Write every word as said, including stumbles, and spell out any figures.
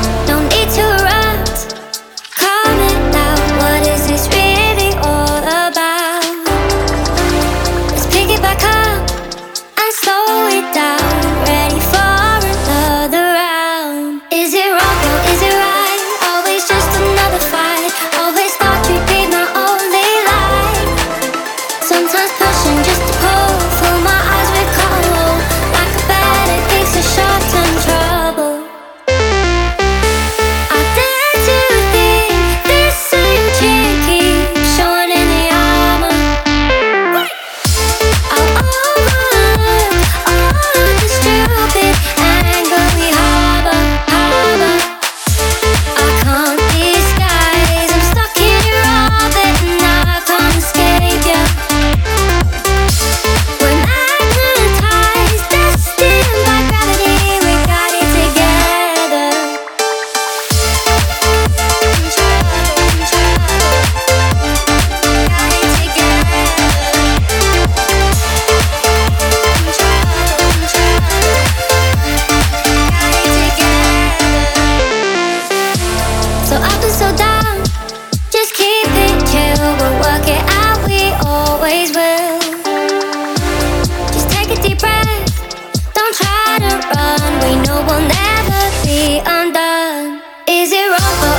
No need to rush. Calm it down. What is this really all about? Let's pick it back up and slow it down. Ready for another round. Is it wrong or is it right? Always just another fight. Always thought you'd be my only light. Sometimes pushing just to pull. Fill my eyes with color. Like a bad addict's a short-term trouble. I dare to think this same chick keeps showing in the armor. I'll overlook all of the stupid anger we harbor, harbor. I can't disguise, I'm stuck in your orbit and I can't escape ya. We're magnetized, destined by gravity, we got it together. In trouble, in trouble, got it together. In trouble, in trouble, got it together. So up and so down, just keep it chill. We'll work it out, we always will. Just take a deep breath, don't try to run. We know we'll never be undone. Is it wrong or